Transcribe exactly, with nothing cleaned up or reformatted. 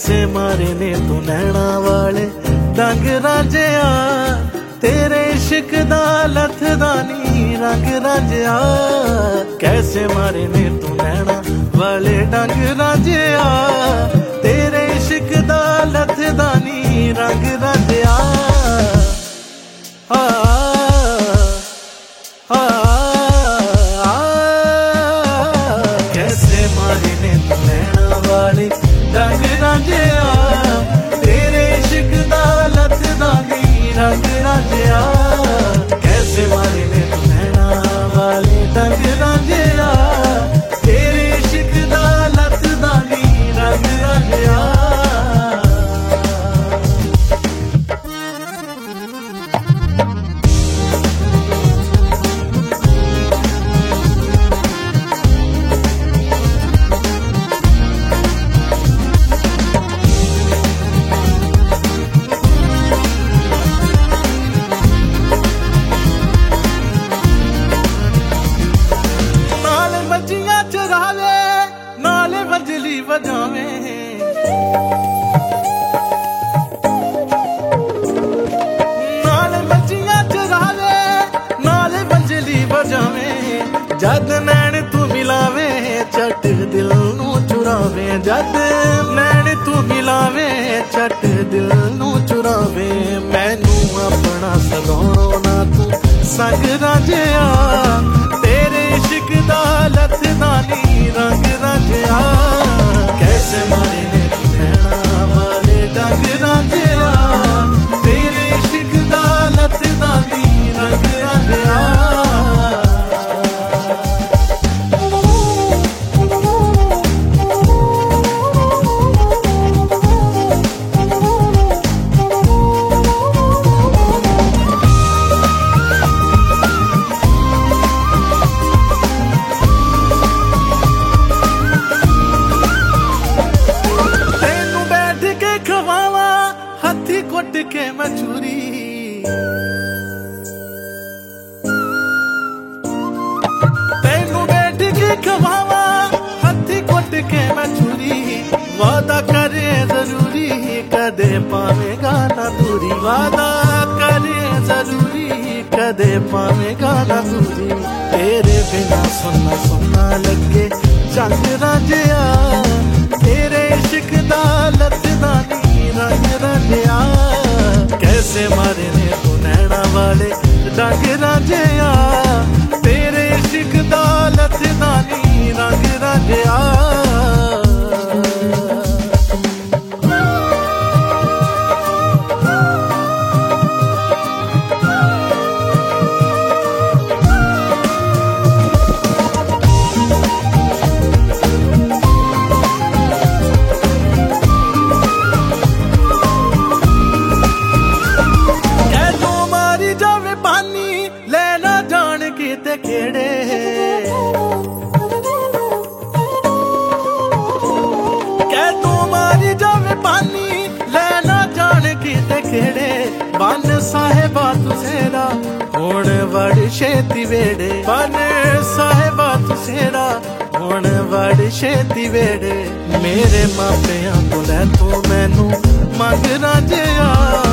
कैसे मारे ने तू नैना वाले डंग रांझिया, तेरे इश्क दा लथदानी रंग रांझिया। कैसे मारे ने तू नैना वाले डंग रांझिया, तेरे इश्क दा लथदानी रंग रांझिया। कैसे मारे ने तू नैना वाले डंग रांझिया, तेरे इश्क दा लथदानी रंग रांझिया। कैसे मारे ने तू नैना वाले डंग रांझिया, तेरे इश्क दा लथदानी रंग रांझिया। वंजली बजावे नाल बच्चियां चरावे, नाल वंजली बजावे। जद नैन तू मिलावे चट दिल नू चुरावे, जद नैन तू मिलावे चट दिल नू चुरावे। मैनू अपना सलोणो ना तू संग रांझिया, तेरे इश्क दा लथदानी रंग रांझिया। कैसे मारे ने तू नैना वाले डंग रांझिया, तेरे इश्क दा लथदानी रंग रांझिया। हथी कुट के मचूरी, तेनू बैठ के खवावा हथी कुट के मचूरी। वादा करे जरूरी कदे पावेगा ना दूरी, वादा करे जरूरी कदे पावेगा ना दूरी। तेरे बिना सुनना सुनना लगे जंग रांझिया, तेरे इश्क दा लथदानी रंग रांझिया। कैसे मारे ने तू नैना वाले डंग रांझिया, तेरे इश्क दा लथदानी रंग रांझिया। ते खेड़े कै तू मारी जावे पानी, लेना जान की ते खेड़े। बन साहेबा तुसेरा हुण वड़ छेती वेड़े, बन साहेबा तुसेरा हुण वड़ छेती वेड़े। मेरे मापियां तो लै तू मैनू मंग रांझिया,